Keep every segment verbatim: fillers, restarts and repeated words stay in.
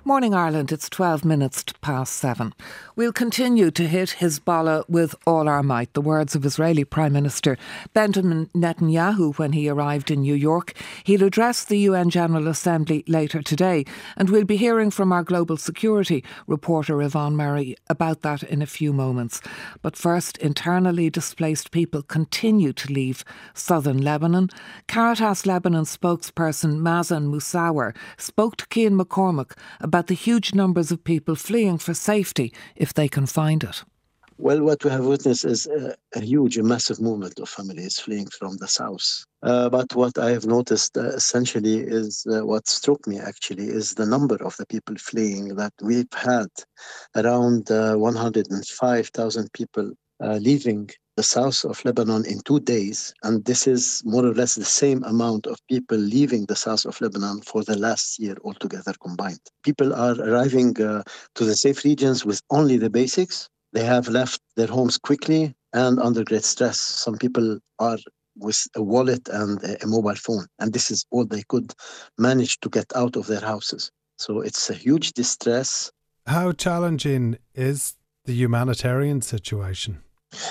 Morning Ireland, it's twelve minutes past seven. We'll continue to hit Hezbollah with all our might. The words of Israeli Prime Minister Benjamin Netanyahu when he arrived in New York. He'll address the U N General Assembly later today, and we'll be hearing from our global security reporter Yvonne Murray about that in a few moments. But first, internally displaced people continue to leave southern Lebanon. Caritas Lebanon spokesperson Mazen Moussaoui spoke to Cian McCormack about the huge numbers of people fleeing for safety if they can find it. Well, what we have witnessed is a, a huge, a massive movement of families fleeing from the south. Uh, but what I have noticed uh, essentially is uh, what struck me actually is the number of the people fleeing, that we've had around uh, one hundred five thousand people uh, leaving the south of Lebanon in two days. And this is more or less the same amount of people leaving the south of Lebanon for the last year altogether combined. People are arriving uh, to the safe regions with only the basics. They have left their homes quickly and under great stress. Some people are with a wallet and a mobile phone, and this is all they could manage to get out of their houses. So it's a huge distress. How challenging is the humanitarian situation?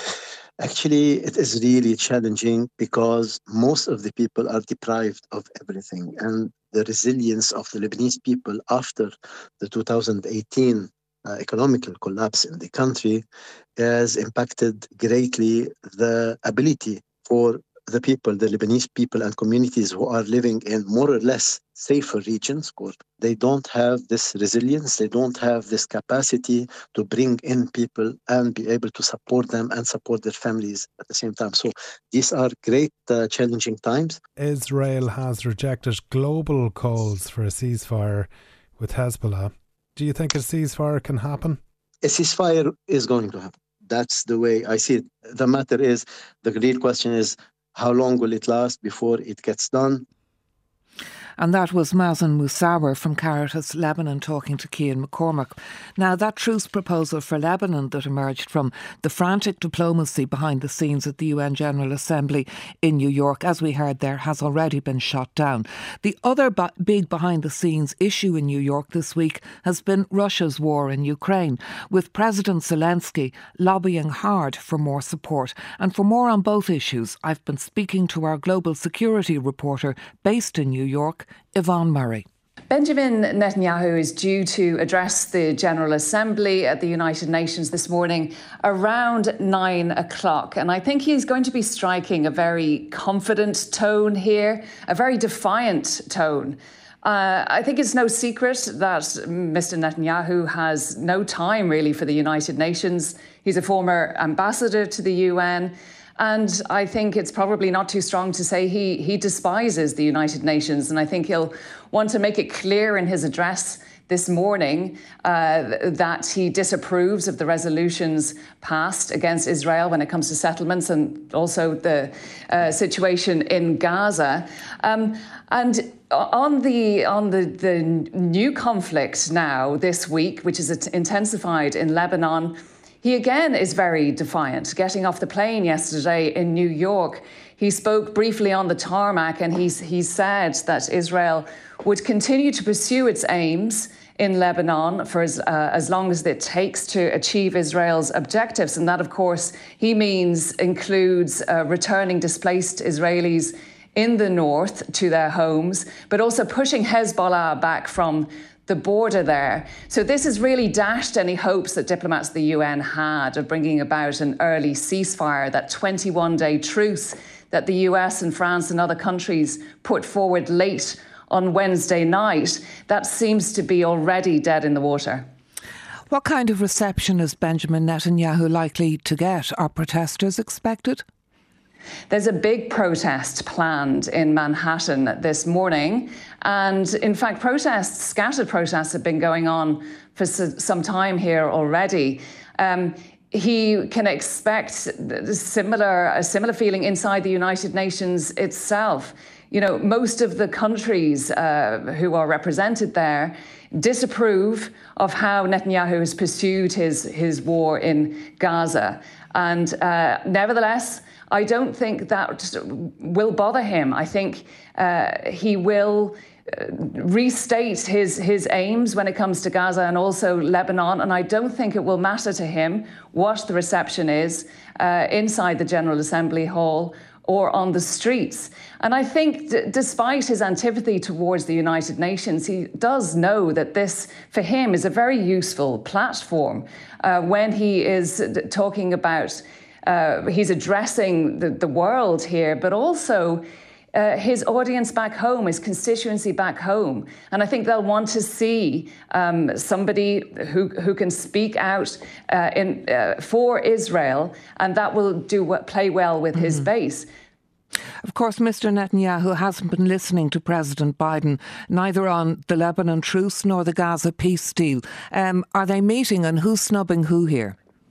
Actually, it is really challenging because most of the people are deprived of everything. And the resilience of the Lebanese people after the two thousand eighteen uh, economical collapse in the country has impacted greatly the ability for the people, the Lebanese people and communities who are living in more or less safer regions. They don't have this resilience, they don't have this capacity to bring in people and be able to support them and support their families at the same time. So these are great uh, challenging times. Israel has rejected global calls for a ceasefire with Hezbollah. Do you think a ceasefire can happen? A ceasefire is going to happen. That's the way I see it. The matter is, the real question is, how long will it last before it gets done? And that was Mazen Moussaoui from Caritas Lebanon talking to Cian McCormack. Now, that truce proposal for Lebanon that emerged from the frantic diplomacy behind the scenes at the U N General Assembly in New York, as we heard there, has already been shot down. The other b- big behind-the-scenes issue in New York this week has been Russia's war in Ukraine, with President Zelensky lobbying hard for more support. And for more on both issues, I've been speaking to our global security reporter based in New York, Yvonne Murray. Benjamin Netanyahu is due to address the General Assembly at the United Nations this morning around nine o'clock. And I think he's going to be striking a very confident tone here, a very defiant tone. Uh, I think it's no secret that Mister Netanyahu has no time really for the United Nations. He's a former ambassador to the U N. And I think it's probably not too strong to say he, he despises the United Nations. And I think he'll want to make it clear in his address this morning uh, that he disapproves of the resolutions passed against Israel when it comes to settlements and also the uh, situation in Gaza. Um, and on the on the, the new conflict now this week, which is intensified in Lebanon, he again is very defiant. Getting off the plane yesterday in New York, he spoke briefly on the tarmac and he's, he said that Israel would continue to pursue its aims in Lebanon for as, uh, as long as it takes to achieve Israel's objectives. And that, of course, he means includes uh, returning displaced Israelis in the north to their homes, but also pushing Hezbollah back from the border there. So this has really dashed any hopes that diplomats at the U N had of bringing about an early ceasefire, that twenty-one day truce that the U S and France and other countries put forward late on Wednesday night. That seems to be already dead in the water. What kind of reception is Benjamin Netanyahu likely to get? Are protesters expected? There's a big protest planned in Manhattan this morning. And in fact, protests, scattered protests have been going on for some time here already. Um, he can expect similar, a similar feeling inside the United Nations itself. You know, most of the countries uh, who are represented there disapprove of how Netanyahu has pursued his, his war in Gaza. And uh, nevertheless, I don't think that will bother him. I think uh, he will restate his, his aims when it comes to Gaza and also Lebanon. And I don't think it will matter to him what the reception is uh, inside the General Assembly Hall or on the streets. And I think d- despite his antipathy towards the United Nations, he does know that this, for him, is a very useful platform uh, when he is d- talking about, uh, he's addressing the, the world here, but also Uh, his audience back home, his constituency back home. And I think they'll want to see um, somebody who, who can speak out uh, in, uh, for Israel, and that will do what, play well with mm-hmm. his base. Of course, Mister Netanyahu hasn't been listening to President Biden, neither on the Lebanon truce nor the Gaza peace deal. Um, are they meeting, and who's snubbing who here?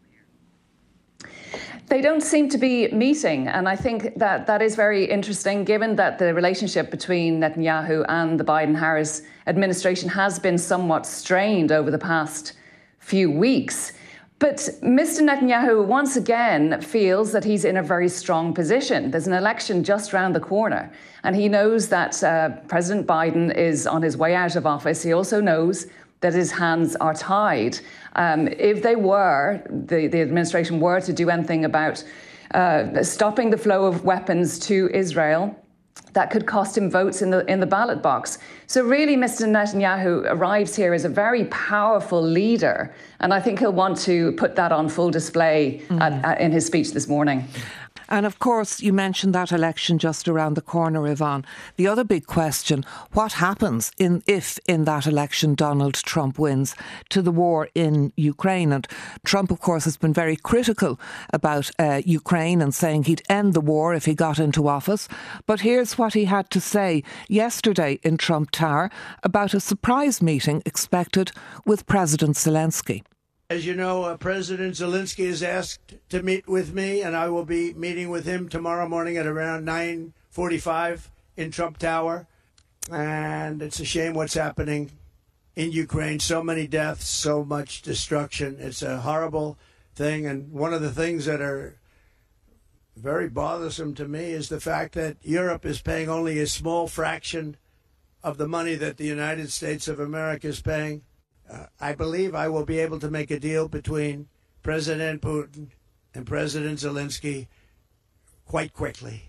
They don't seem to be meeting, and I think that that is very interesting, given that the relationship between Netanyahu and the Biden-Harris administration has been somewhat strained over the past few weeks. But Mister Netanyahu once again feels that he's in a very strong position. There's an election just round the corner, and he knows that uh, President Biden is on his way out of office. He also knows that his hands are tied. Um, if they were, the, the administration were to do anything about uh, stopping the flow of weapons to Israel, that could cost him votes in the in the ballot box. So really, Mister Netanyahu arrives here as a very powerful leader, and I think he'll want to put that on full display mm. at, at, in his speech this morning. And of course, you mentioned that election just around the corner, Yvonne. The other big question, what happens in, if in that election Donald Trump wins, to the war in Ukraine? And Trump, of course, has been very critical about uh, Ukraine and saying he'd end the war if he got into office. But here's what he had to say yesterday in Trump Tower about a surprise meeting expected with President Zelensky. As you know, uh, President Zelensky has asked to meet with me, and I will be meeting with him tomorrow morning at around nine forty-five in Trump Tower. And it's a shame what's happening in Ukraine. So many deaths, so much destruction. It's a horrible thing. And one of the things that are very bothersome to me is the fact that Europe is paying only a small fraction of the money that the United States of America is paying. Uh, I believe I will be able to make a deal between President Putin and President Zelensky quite quickly.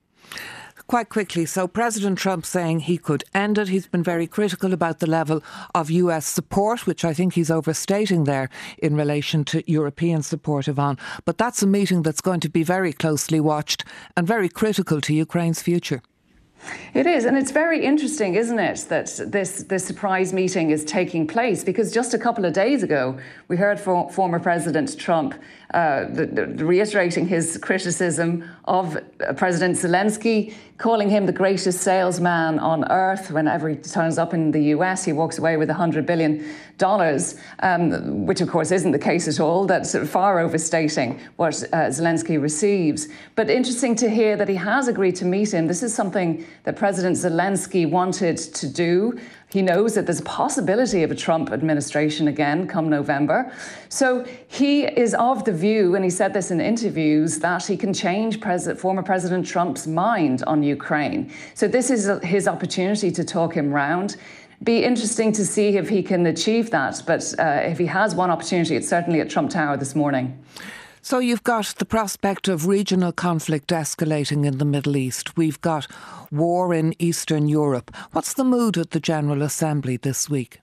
Quite quickly. So President Trump saying he could end it. He's been very critical about the level of U S support, which I think he's overstating there in relation to European support, Yvonne. But that's a meeting that's going to be very closely watched and very critical to Ukraine's future. It is, and it's very interesting, isn't it, that this, this surprise meeting is taking place, because just a couple of days ago we heard from former President Trump uh, the, the, reiterating his criticism of uh, President Zelensky, calling him the greatest salesman on earth. Whenever he turns up in the U S, he walks away with one hundred billion dollars, um, which of course isn't the case at all. That's far overstating what uh, Zelensky receives. But interesting to hear that he has agreed to meet him. This is something that President Zelensky wanted to do. He knows that there's a possibility of a Trump administration again come November. So he is of the view, and he said this in interviews, that he can change President, former President Trump's mind on Ukraine. So this is his opportunity to talk him round. Be interesting to see if he can achieve that. But uh, if he has one opportunity, it's certainly at Trump Tower this morning. So you've got the prospect of regional conflict escalating in the Middle East. We've got war in Eastern Europe. What's the mood at the General Assembly this week?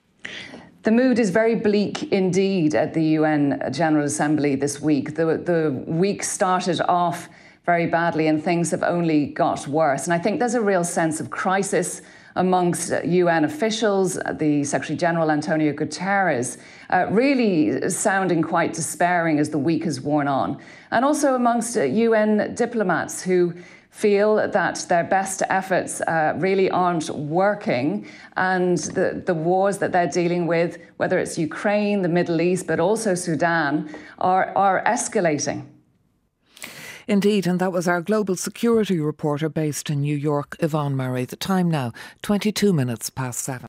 The mood is very bleak indeed at the U N General Assembly this week. The, the week started off very badly and things have only got worse. And I think there's a real sense of crisis amongst U N officials, the Secretary-General Antonio Guterres, uh, really sounding quite despairing as the week has worn on. And also amongst uh, U N diplomats who feel that their best efforts uh, really aren't working, and the, the wars that they're dealing with, whether it's Ukraine, the Middle East, but also Sudan, are, are escalating. Indeed, and that was our global security reporter based in New York, Yvonne Murray. The time now, twenty-two minutes past seven.